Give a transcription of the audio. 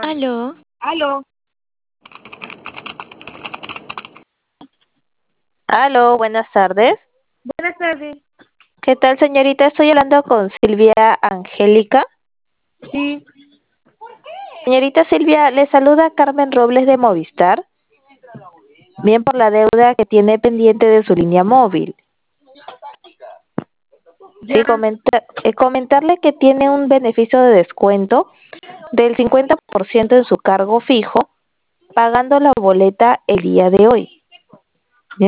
Aló, Aló, Aló, buenas tardes. buenas tardes. ¿Qué tal, señorita? Estoy hablando con Silvia Angélica. Sí, Señorita Silvia, le saluda Carmen Robles de Movistar. Bien por la deuda que tiene pendiente de su línea móvil. ya, Sí, comentarle que tiene un beneficio de descuento del 50% en su cargo fijo, pagando la boleta el día de hoy.